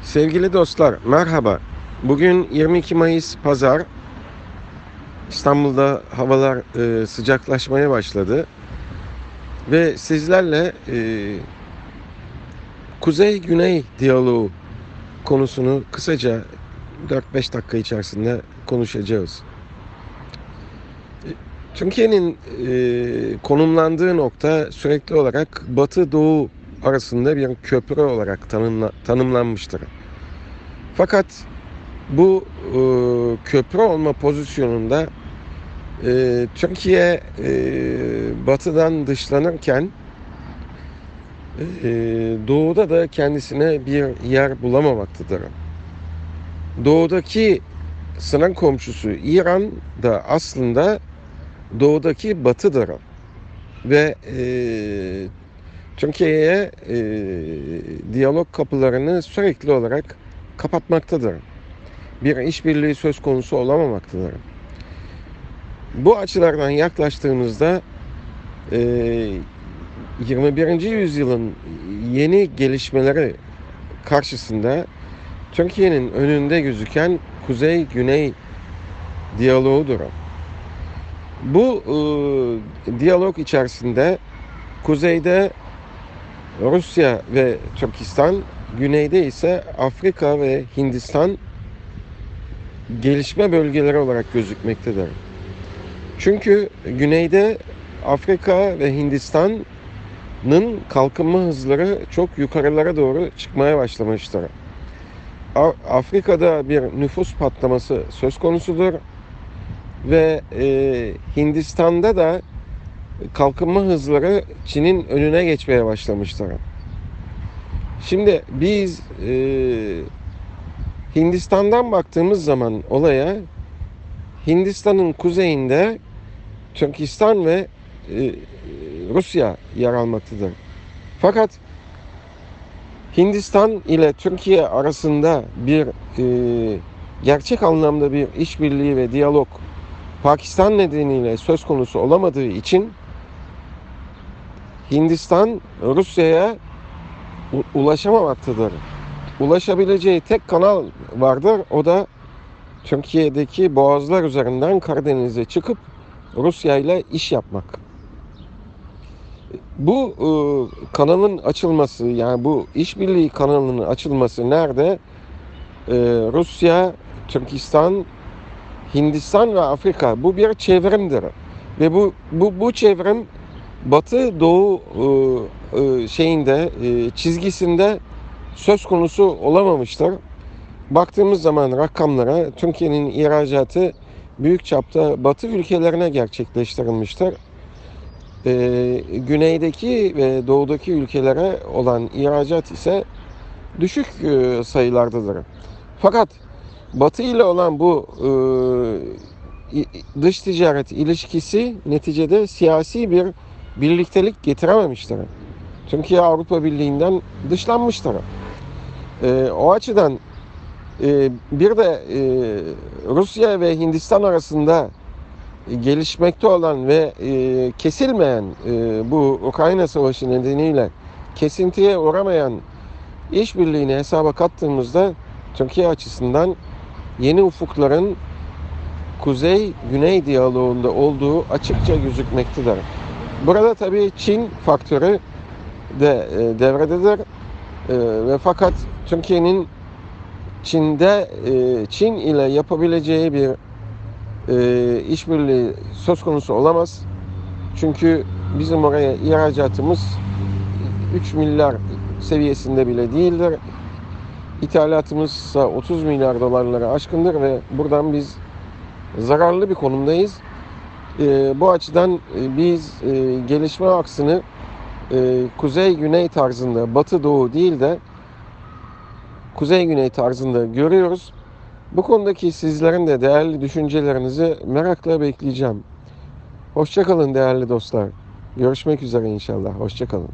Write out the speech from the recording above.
Sevgili dostlar, merhaba. Bugün 22 Mayıs Pazar. İstanbul'da havalar sıcaklaşmaya başladı. Ve sizlerle Kuzey-Güney diyaloğu konusunu kısaca 4-5 dakika içerisinde konuşacağız. Türkiye'nin konumlandığı nokta sürekli olarak Batı-Doğu arasında bir köprü olarak tanımlanmıştır. Fakat bu köprü olma pozisyonunda Türkiye batıdan dışlanırken doğuda da kendisine bir yer bulamamaktadır. Doğudaki sınır komşusu İran da aslında doğudaki batıdır ve Türkiye'ye diyalog kapılarını sürekli olarak kapatmaktadır. Bir işbirliği söz konusu olamamaktadır. Bu açılardan yaklaştığımızda 21. yüzyılın yeni gelişmeleri karşısında Türkiye'nin önünde gözüken Kuzey-Güney diyaloğudur. Bu diyalog içerisinde kuzeyde Rusya ve Türkistan, güneyde ise Afrika ve Hindistan gelişme bölgeleri olarak gözükmektedir. Çünkü güneyde Afrika ve Hindistan'ın kalkınma hızları çok yukarılara doğru çıkmaya başlamıştır. Afrika'da bir nüfus patlaması söz konusudur ve Hindistan'da da kalkınma hızları Çin'in önüne geçmeye başlamıştır. Şimdi biz Hindistan'dan baktığımız zaman olaya, Hindistan'ın kuzeyinde Türkistan ve Rusya yer almaktadır. Fakat Hindistan ile Türkiye arasında bir gerçek anlamda bir işbirliği ve diyalog Pakistan nedeniyle söz konusu olamadığı için Hindistan Rusya'ya ulaşamamaktadır. Ulaşabileceği tek kanal vardır. O da Türkiye'deki boğazlar üzerinden Karadeniz'e çıkıp Rusya ile iş yapmak. Bu kanalın açılması, yani bu işbirliği kanalının açılması nerede? Rusya, Türkistan, Hindistan ve Afrika. Bu bir çevrimdir. Ve bu çevrim Batı Doğu çizgisinde söz konusu olamamıştır. Baktığımız zaman rakamlara, Türkiye'nin ihracatı büyük çapta Batı ülkelerine gerçekleştirilmiştir. Güneydeki ve doğudaki ülkelere olan ihracat ise düşük sayılardadır. Fakat Batı ile olan bu dış ticaret ilişkisi neticede siyasi bir birliktelik getirememiştir. Türkiye Avrupa Birliği'nden dışlanmıştır. O açıdan bir de Rusya ve Hindistan arasında gelişmekte olan ve kesilmeyen bu Ukrayna Savaşı nedeniyle kesintiye uğramayan işbirliğini hesaba kattığımızda Türkiye açısından yeni ufukların Kuzey-Güney diyaloğunda olduğu açıkça gözükmektedir. Burada tabii Çin faktörü de devrededir ve fakat Türkiye'nin Çin ile yapabileceği bir işbirliği söz konusu olamaz. Çünkü bizim oraya ihracatımız 3 milyar seviyesinde bile değildir. İthalatımız ise 30 milyar dolarları aşkındır ve buradan biz zararlı bir konumdayız. Bu açıdan biz gelişme aksını kuzey-güney tarzında, batı-doğu değil de kuzey-güney tarzında görüyoruz. Bu konudaki sizlerin de değerli düşüncelerinizi merakla bekleyeceğim. Hoşça kalın değerli dostlar. Görüşmek üzere inşallah. Hoşça kalın.